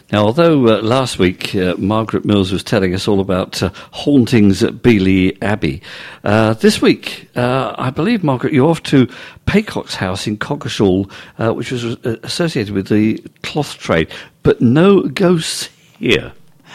Now, although last week Margaret Mills was telling us all about hauntings at Beeley Abbey, this week, I believe, Margaret, you're off to Paycock's house in Coggeshall, which was associated with the cloth trade, but no ghosts here.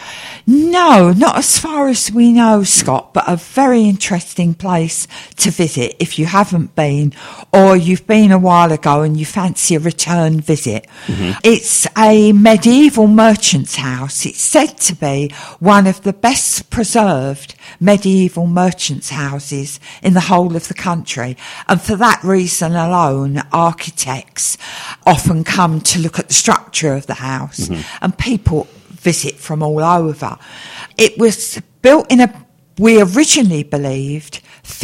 No, not as far as we know, Scott, but a very interesting place to visit if you haven't been, or you've been a while ago and you fancy a return visit. Mm-hmm. It's a medieval merchant's house. It's said to be one of the best preserved medieval merchant's houses in the whole of the country. And for that reason alone, architects often come to look at the structure of the house, and people visit from all over. It was built we originally believed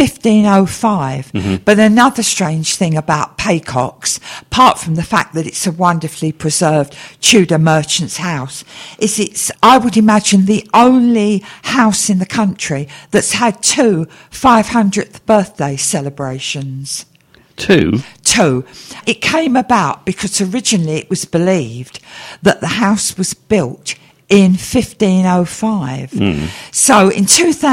1505, but another strange thing about Paycock's, apart from the fact that it's a wonderfully preserved Tudor merchant's house, is it's, I would imagine, the only house in the country that's had 2 500th birthday celebrations. Two? It came about because originally it was believed that the house was built in 1505. So in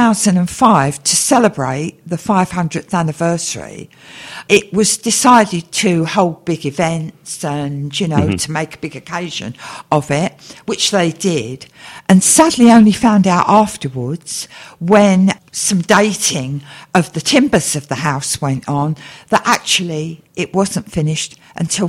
2005, to celebrate the 500th anniversary, it was decided to hold big events and, to make a big occasion of it, which they did. And sadly only found out afterwards, when some dating of the timbers of the house went on, that actually it wasn't finished until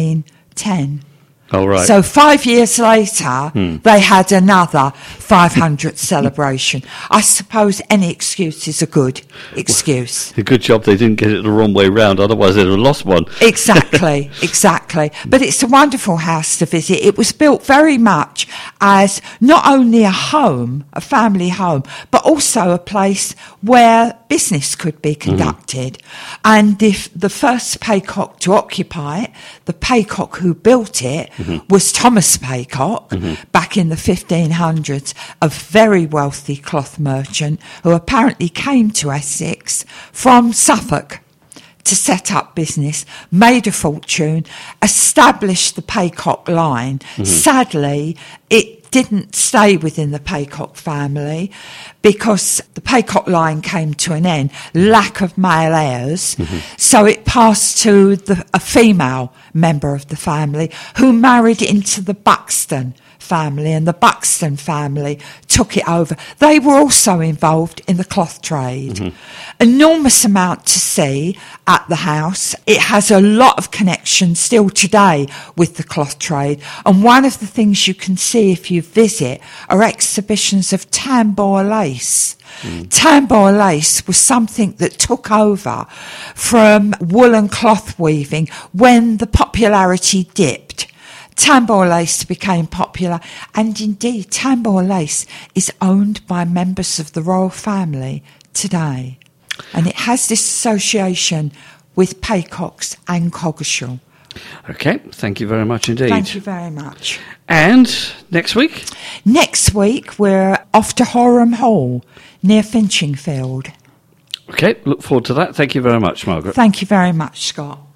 1510. Oh, right. So 5 years later, they had another 500th celebration. I suppose any excuse is a good excuse. Well, a good job they didn't get it the wrong way round, otherwise they'd have lost one. Exactly. But it's a wonderful house to visit. It was built very much as not only a home, a family home, but also a place where business could be conducted. And if the first Paycock to occupy it, the Paycock who built it, was Thomas Paycock, back in the 1500s, a very wealthy cloth merchant who apparently came to Essex from Suffolk to set up business, made a fortune, established the Paycock line. Sadly, it didn't stay within the Paycock family because the Paycock line came to an end, lack of male heirs, so it passed to a female member of the family who married into the Buxton family, and the Buxton family took it over. They were also involved in the cloth trade. Enormous amount to see at the house. It has a lot of connections still today with the cloth trade, and one of the things you can see if you visit are exhibitions of tambour lace. Tambour lace was something that took over from woolen cloth weaving when the popularity dipped. Tambour lace became popular, and indeed tambour lace is owned by members of the royal family today, and it has this association with Paycock's and Coggeshall. Okay, thank you very much indeed. Thank you very much. And next week? Next week we're off to Horham Hall near Finchingfield. Okay, look forward to that. Thank you very much, Margaret. Thank you very much, Scott.